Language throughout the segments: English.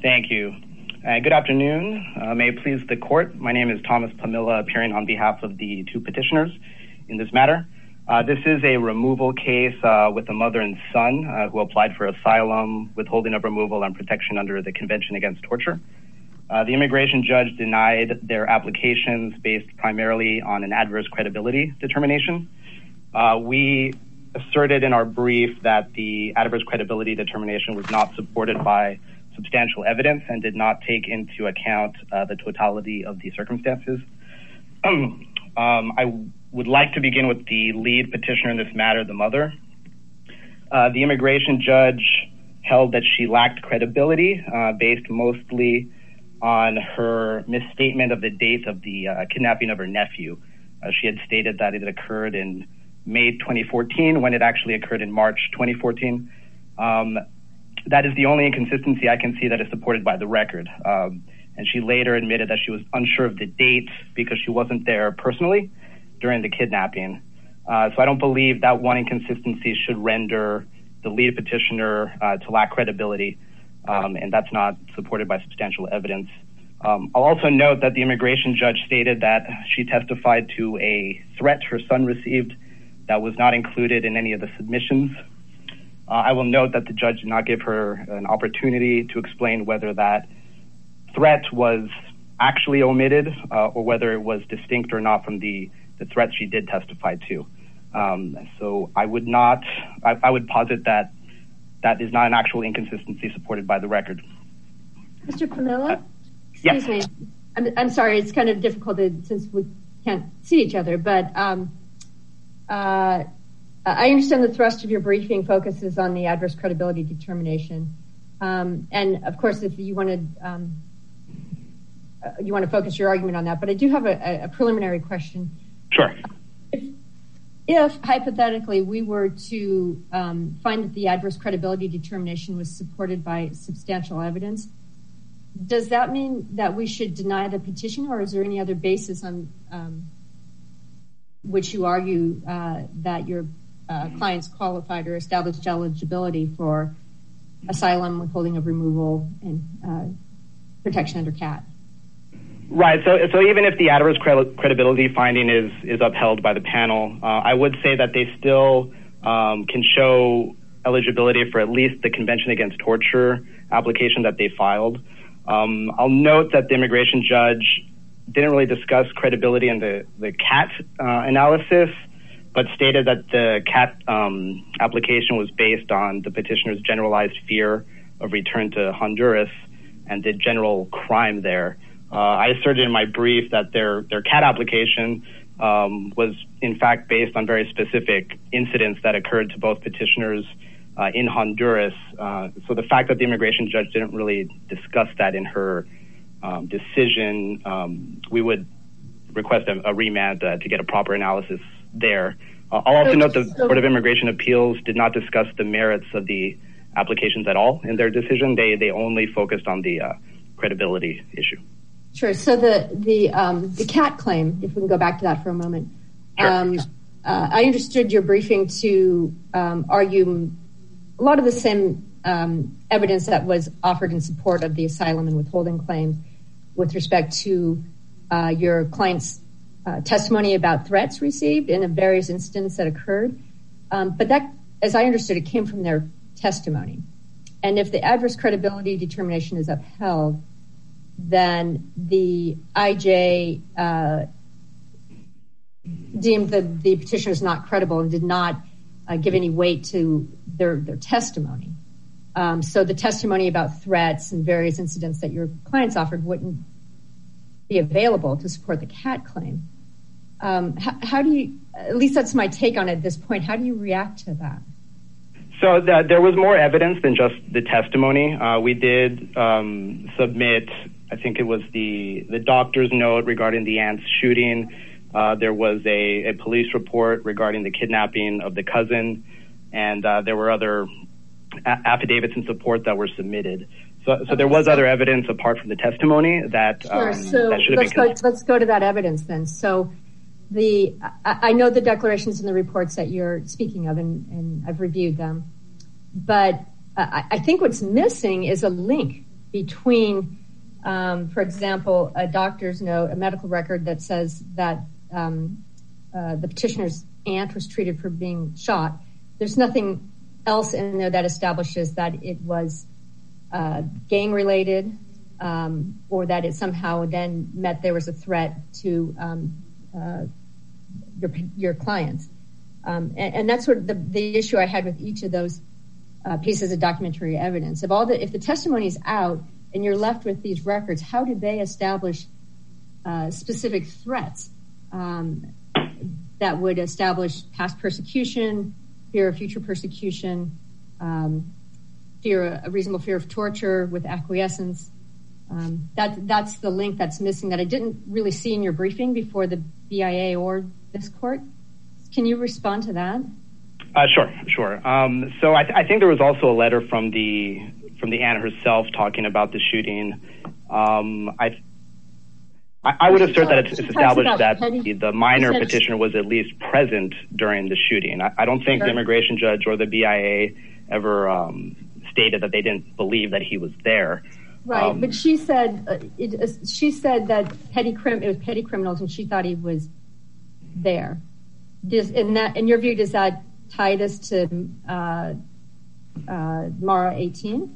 Thank you. Good afternoon. May it please the court. My name is Thomas Pamela, appearing on behalf of the two petitioners in this matter. This is a removal case with a mother and son who applied for asylum, withholding of removal, and protection under the Convention Against Torture. The immigration judge denied their applications based primarily on an adverse credibility determination. We asserted in our brief that the adverse credibility determination was not supported by substantial evidence and did not take into account the totality of the circumstances. I would like to begin with the lead petitioner in this matter, the mother. The immigration judge held that she lacked credibility based mostly on her misstatement of the date of the kidnapping of her nephew. She had stated that it occurred in May 2014 when it actually occurred in March 2014. That is the only inconsistency I can see that is supported by the record. And she later admitted that she was unsure of the date because she wasn't there personally during the kidnapping. So I don't believe that one inconsistency should render the lead petitioner to lack credibility, and that's not supported by substantial evidence. I'll also note that the immigration judge stated that she testified to a threat her son received that was not included in any of the submissions. I will note that the judge did not give her an opportunity to explain whether that threat was actually omitted or whether it was distinct or not from the threats she did testify to. So I would posit that that is not an actual inconsistency supported by the record. Mr. Pamela? Yes. Excuse me. I'm sorry, it's kind of difficult since we can't see each other, but I understand the thrust of your briefing focuses on the adverse credibility determination. And of course, if you want to focus your argument on that, but I do have a preliminary question. Sure. If hypothetically we were to find that the adverse credibility determination was supported by substantial evidence, does that mean that we should deny the petition, or is there any other basis on which you argue that your clients qualified or established eligibility for asylum, withholding of removal, and protection under CAT? Right. So even if the adverse credibility finding is upheld by the panel, I would say that they still can show eligibility for at least the Convention Against Torture application that they filed. I'll note that the immigration judge didn't really discuss credibility in the CAT analysis, but stated that the CAT application was based on the petitioner's generalized fear of return to Honduras and the general crime there. I asserted in my brief that their CAT application was in fact based on very specific incidents that occurred to both petitioners in Honduras. So the fact that the immigration judge didn't really discuss that in her decision, we would request a remand to get a proper analysis there. I'll also note the Board of Immigration Appeals did not discuss the merits of the applications at all in their decision. They only focused on the credibility issue. Sure. So the CAT claim, if we can go back to that for a moment. Sure. I understood your briefing to argue a lot of the same evidence that was offered in support of the asylum and withholding claim with respect to your client's testimony about threats received in the various incidents that occurred. But that, as I understood, it came from their testimony. And if the adverse credibility determination is upheld, then the IJ deemed the petitioners not credible and did not give any weight to their testimony. So the testimony about threats and various incidents that your clients offered wouldn't be available to support the CAT claim. How do you, at least that's my take on it at this point, how do you react to that? So there was more evidence than just the testimony. We did submit, I think it was the doctor's note regarding the aunt's shooting. There was a police report regarding the kidnapping of the cousin, and there were other affidavits in support that were submitted. So there was other evidence apart from the testimony that, sure. So that should have been considered. Let's go to that evidence then. So I know the declarations and the reports that you're speaking of, and I've reviewed them, but I think what's missing is a link between, for example, a doctor's note, a medical record that says that the petitioner's aunt was treated for being shot. There's nothing else in there that establishes that it was gang related, or that it somehow then meant there was a threat to your clients. And that's sort of the issue I had with each of those pieces of documentary evidence. If the testimony is out and you're left with these records, how did they establish specific threats that would establish past persecution, fear of future persecution, a reasonable fear of torture with acquiescence? That's the link that's missing that I didn't really see in your briefing before the BIA or this court. Can you respond to that? Sure. So I think there was also a letter from the aunt herself talking about the shooting. I would assert that it's established that the minor petitioner was at least present during the shooting. I don't think the immigration judge or the BIA ever stated that they didn't believe that he was there. Right, but she said that it was petty criminals, and she thought he was there. In your view, does that tie this to Mara 18?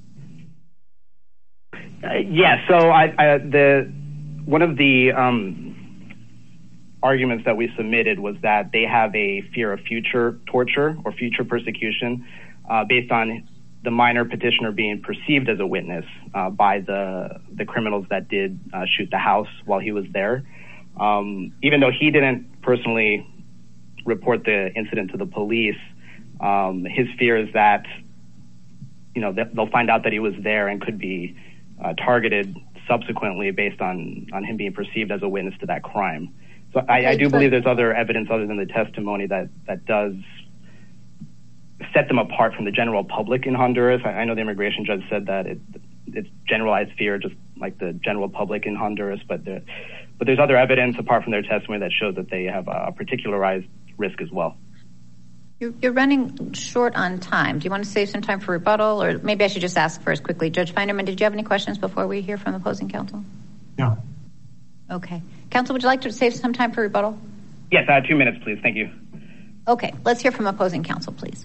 Yeah. So one of the arguments that we submitted was that they have a fear of future torture or future persecution based on the minor petitioner being perceived as a witness by the criminals that did shoot the house while he was there. Even though he didn't personally report the incident to the police, his fear is that they'll find out that he was there and could be targeted subsequently based on him being perceived as a witness to that crime. So I do believe there's other evidence other than the testimony that does set them apart from the general public in Honduras. I know the immigration judge said that it's generalized fear, just like the general public in Honduras, but there's other evidence apart from their testimony that shows that they have a particularized risk as well. You're running short on time. Do you want to save some time for rebuttal, or maybe I should just ask first quickly? Judge Feinerman, did you have any questions before we hear from the opposing counsel? No. Okay. Counsel, would you like to save some time for rebuttal? Yes, 2 minutes, please. Thank you. Okay. Let's hear from opposing counsel, please.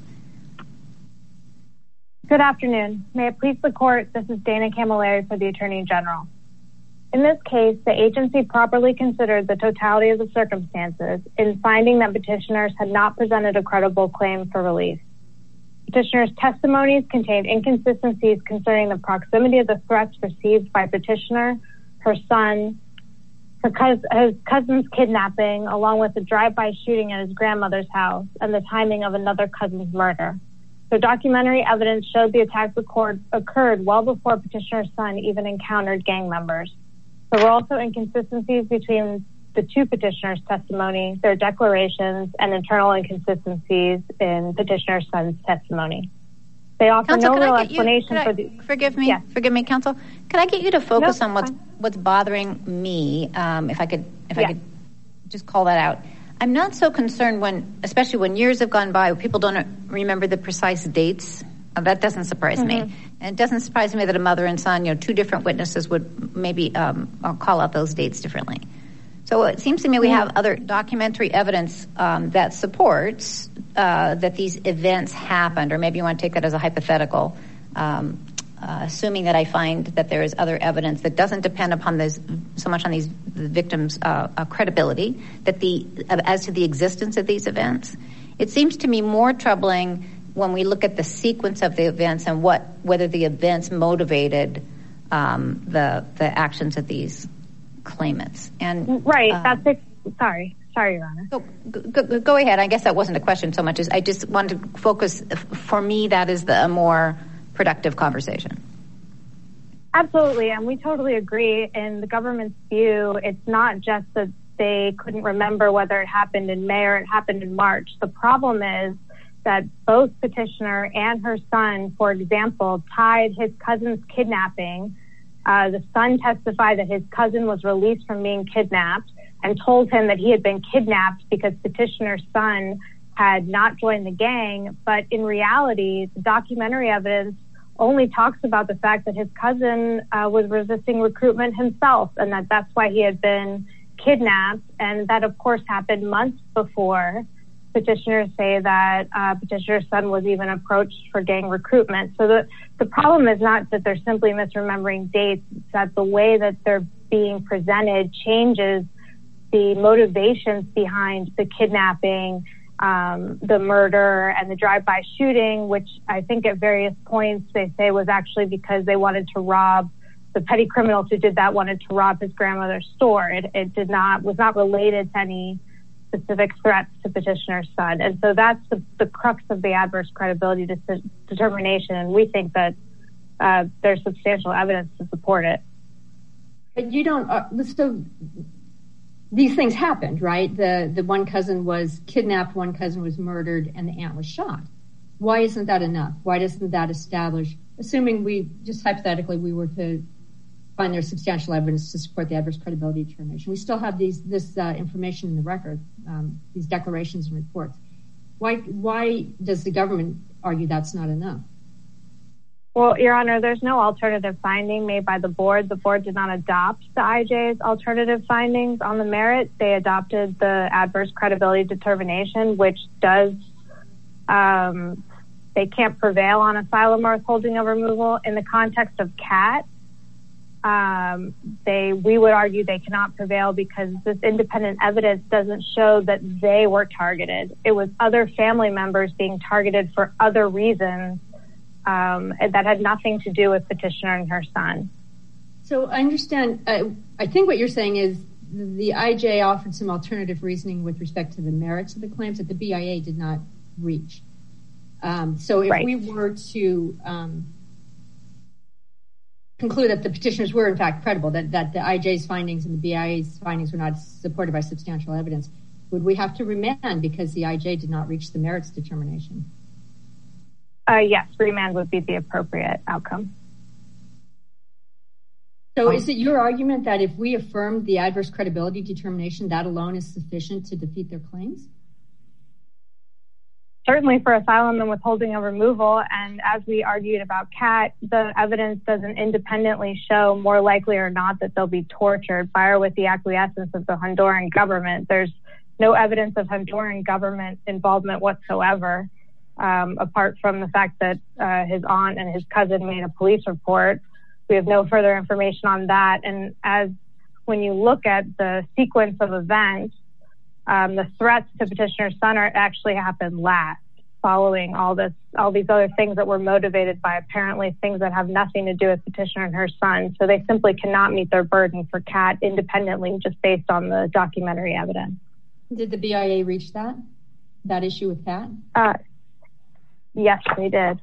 Good afternoon. May it please the court, this is Dana Camilleri for the Attorney General. In this case, the agency properly considered the totality of the circumstances in finding that petitioners had not presented a credible claim for relief. Petitioners' testimonies contained inconsistencies concerning the proximity of the threats received by petitioner, her son, his cousin's kidnapping, along with the drive-by shooting at his grandmother's house, and the timing of another cousin's murder. So documentary evidence showed the attacks occurred well before petitioner's son even encountered gang members. There were also inconsistencies between the two petitioners' testimony, their declarations, and internal inconsistencies in petitioner's son's testimony. They offer counsel, no real explanation for the... Forgive me, counsel. Could I get you to focus on what's bothering me, if I could just call that out? I'm not so concerned especially when years have gone by, people don't remember the precise dates. That doesn't surprise me. And it doesn't surprise me that a mother and son, two different witnesses would maybe call out those dates differently. So it seems to me we have other documentary evidence that supports that these events happened, or maybe you want to take that as a hypothetical, assuming that I find that there is other evidence that doesn't depend upon so much on the victims' credibility, as to the existence of these events. It seems to me more troubling when we look at the sequence of the events and whether the events motivated the actions of these claimants. And right, that's it. Sorry, Your Honor. Go ahead. I guess that wasn't a question so much as I just wanted to focus. For me, that is a more productive conversation. Absolutely, and we totally agree. In the government's view, it's not just that they couldn't remember whether it happened in May or it happened in March. The problem is that both petitioner and her son, for example, tied his cousin's kidnapping. The son testified that his cousin was released from being kidnapped and told him that he had been kidnapped because petitioner's son had not joined the gang. But in reality, the documentary evidence only talks about the fact that his cousin was resisting recruitment himself, and that's why he had been kidnapped. And that, of course, happened months before petitioners say that petitioner's son was even approached for gang recruitment. So the problem is not that they're simply misremembering dates, it's that the way that they're being presented changes the motivations behind the kidnapping, the murder, and the drive-by shooting, which I think at various points they say was actually because they wanted to rob, the petty criminals who did that wanted to rob his grandmother's store. It was not related to any specific threats to petitioner's son. And so that's the crux of the adverse credibility determination. And we think that there's substantial evidence to support it. But you don't, these things happened, right? The one cousin was kidnapped, one cousin was murdered, and the aunt was shot. Why isn't that enough? Why doesn't that establish, assuming we, just hypothetically, we were to find there's substantial evidence to support the adverse credibility determination. We still have this information in the record, these declarations and reports. Why does the government argue that's not enough? Well, Your Honor, there's no alternative finding made by the board. The board did not adopt the IJ's alternative findings on the merit. They adopted the adverse credibility determination, which does, they can't prevail on asylum or withholding of removal. In the context of CAT, we would argue they cannot prevail because this independent evidence doesn't show that they were targeted. It was other family members being targeted for other reasons that had nothing to do with petitioner and her son. So I understand. I think what you're saying is the IJ offered some alternative reasoning with respect to the merits of the claims that the BIA did not reach. So if we were to conclude that the petitioners were in fact credible, that the IJ's findings and the BIA's findings were not supported by substantial evidence, would we have to remand because the IJ did not reach the merits determination? Yes, remand would be the appropriate outcome. So is it your argument that if we affirmed the adverse credibility determination, that alone is sufficient to defeat their claims? Certainly for asylum and withholding of removal. And as we argued about CAT, the evidence doesn't independently show more likely or not that they'll be tortured by or with the acquiescence of the Honduran government. There's no evidence of Honduran government involvement whatsoever. Apart from the fact that his aunt and his cousin made a police report. We have no further information on that. And when you look at the sequence of events, the threats to petitioner's son actually happened last, following all these other things that were motivated by apparently things that have nothing to do with petitioner and her son. So they simply cannot meet their burden for CAT independently, just based on the documentary evidence. Did the BIA reach that issue with CAT? Yes, they did.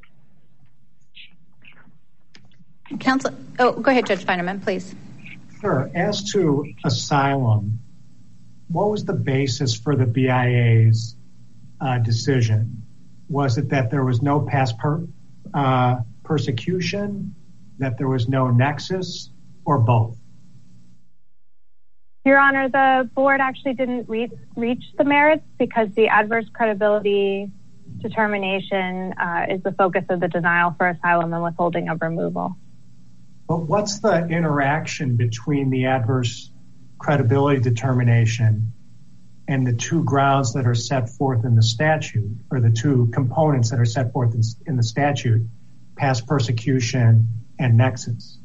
Counsel, go ahead, Judge Feinerman, please. Sure. As to asylum, what was the basis for the BIA's decision? Was it that there was no past persecution, that there was no nexus, or both? Your Honor, the board actually didn't reach the merits because the adverse credibility determination is the focus of the denial for asylum and withholding of removal. But what's the interaction between the adverse credibility determination and the two grounds that are set forth in the statute, or the two components that are set forth in the statute, past persecution and nexus?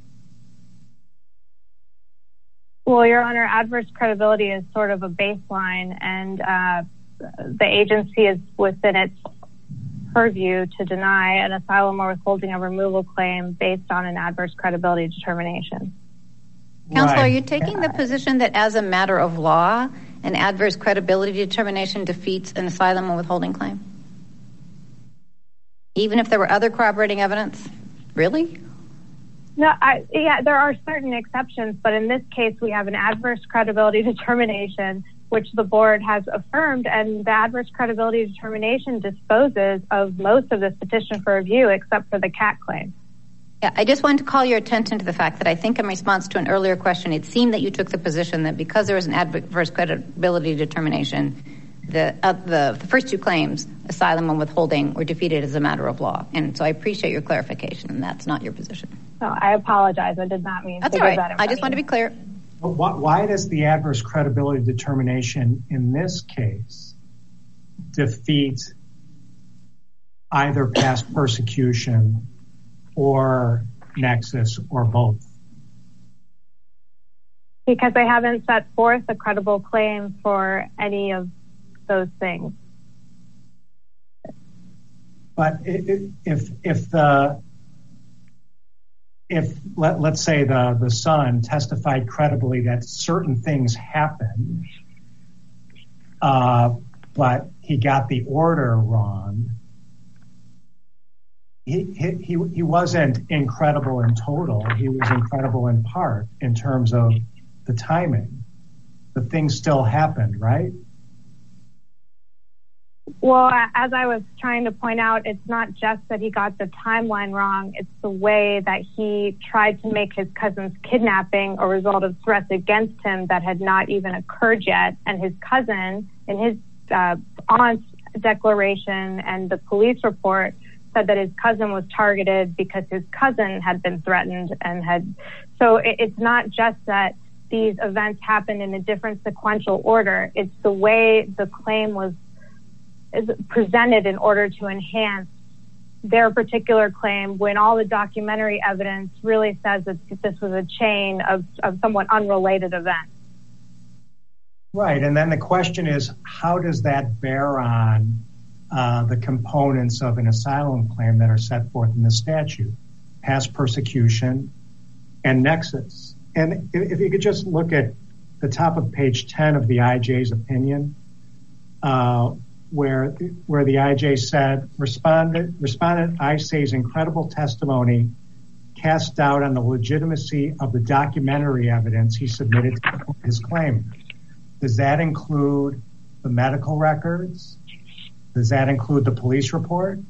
Well, Your Honor, adverse credibility is sort of a baseline, and the agency is within its purview to deny an asylum or withholding of removal claim based on an adverse credibility determination. Counsel, are you taking the position that as a matter of law, an adverse credibility determination defeats an asylum or withholding claim? Even if there were other corroborating evidence? Really? No, there are certain exceptions, but in this case, we have an adverse credibility determination, which the board has affirmed, and the adverse credibility determination disposes of most of this petition for review, except for the CAT claim. Yeah, I just wanted to call your attention to the fact that I think in response to an earlier question, it seemed that you took the position that because there was an adverse credibility determination, the first two claims, asylum and withholding, were defeated as a matter of law. And so I appreciate your clarification, and that's not your position. Oh, I apologize. I did not mean that's to all right. give that impression. I just want to be clear. Why does the adverse credibility determination in this case defeat either past persecution or nexus or both? Because they haven't set forth a credible claim for any of those things. But let's say the son testified credibly that certain things happened, but he got the order wrong, he wasn't incredible in total. He was incredible in part in terms of the timing. The things still happened, right? Well, as I was trying to point out, it's not just that he got the timeline wrong. It's the way that he tried to make his cousin's kidnapping a result of threats against him that had not even occurred yet. And his cousin, in his aunt's declaration and the police report, said that his cousin was targeted because his cousin had been threatened and had. So it's not just that these events happened in a different sequential order. It's the way the claim is presented in order to enhance their particular claim, when all the documentary evidence really says that this was a chain of somewhat unrelated events. Right. And then the question is, how does that bear on the components of an asylum claim that are set forth in the statute? Past persecution and nexus. And if you could just look at the top of page 10 of the IJ's opinion, where the IJ said, respondent Isay's incredible testimony cast doubt on the legitimacy of the documentary evidence he submitted to his claim. Does that include the medical records? Does that include the police report?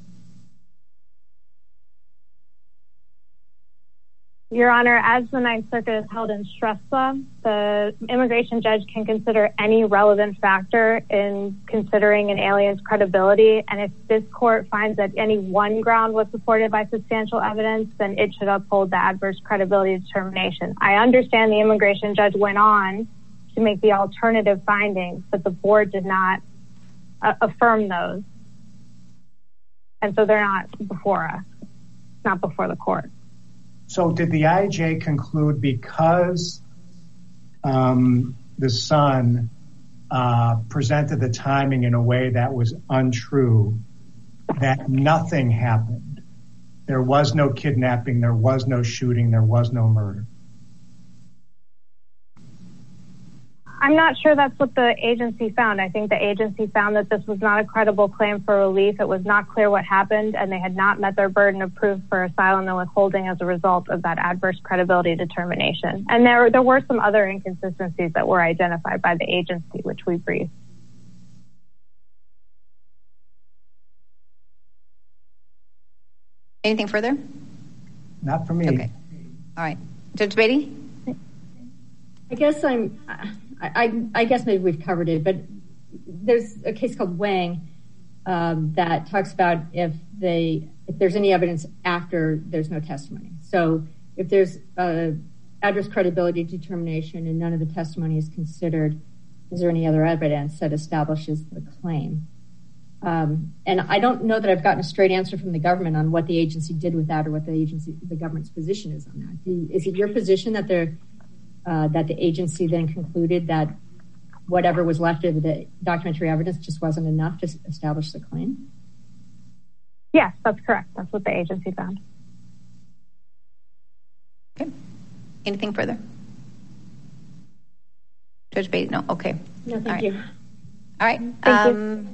Your Honor, as the Ninth Circuit is held in Shrestha, the immigration judge can consider any relevant factor in considering an alien's credibility. And if this court finds that any one ground was supported by substantial evidence, then it should uphold the adverse credibility determination. I understand the immigration judge went on to make the alternative findings, but the board did not affirm those. And so they're not before us, not before the court. So did the IJ conclude because the son presented the timing in a way that was untrue, that nothing happened? There was no kidnapping, there was no shooting, there was no murder? I'm not sure that's what the agency found. I think the agency found that this was not a credible claim for relief. It was not clear what happened, and they had not met their burden of proof for asylum and withholding as a result of that adverse credibility determination. And there were some other inconsistencies that were identified by the agency, which we briefed. Anything further? Not for me. Okay. All right. Judge Beatty? I guess maybe we've covered it, but there's a case called Wang that talks about if there's any evidence after there's no testimony. So if there's adverse credibility determination and none of the testimony is considered, is there any other evidence that establishes the claim? And I don't know that I've gotten a straight answer from the government on what the agency did with that or what the government's position is on that. Is it your position that the agency then concluded that whatever was left of the documentary evidence just wasn't enough to establish the claim? Yes, that's correct. That's what the agency found. Okay. Anything further? Judge Beatty? No. Okay. No, thank you. All right. Thank you.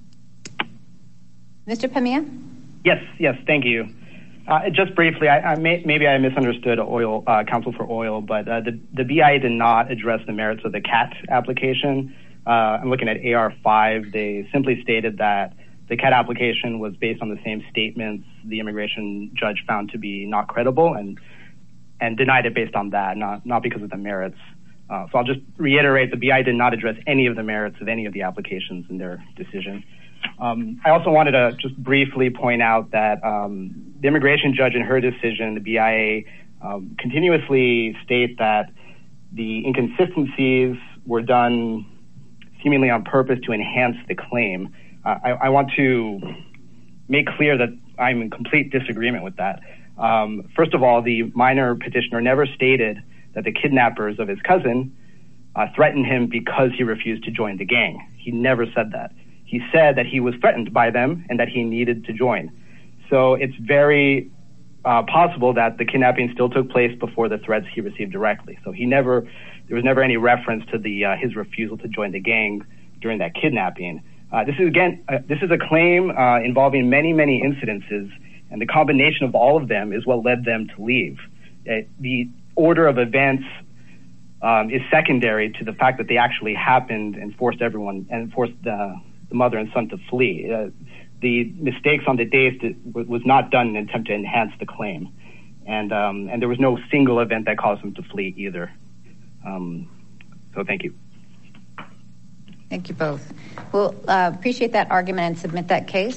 Mr. Pemia? Yes. Thank you. Just briefly, maybe I misunderstood counsel for oil, but the BIA did not address the merits of the CAT application. I'm looking at AR5. They simply stated that the CAT application was based on the same statements the immigration judge found to be not credible and denied it based on that, not because of the merits. So I'll just reiterate, the BIA did not address any of the merits of any of the applications in their decision. I also wanted to just briefly point out that the immigration judge in her decision, the BIA, continuously state that the inconsistencies were done seemingly on purpose to enhance the claim. I want to make clear that I'm in complete disagreement with that. First of all, the minor petitioner never stated that the kidnappers of his cousin threatened him because he refused to join the gang. He never said that. He said that he was threatened by them and that he needed to join. So it's very possible that the kidnapping still took place before the threats he received directly. So there was never any reference to his refusal to join the gang during that kidnapping. This is a claim involving many, many incidences, and the combination of all of them is what led them to leave. The order of events is secondary to the fact that they actually happened and forced the mother and son to flee. The mistakes on the days was not done in an attempt to enhance the claim, and there was no single event that caused them to flee either. So thank you. Thank you both. We'll appreciate that argument and submit that case.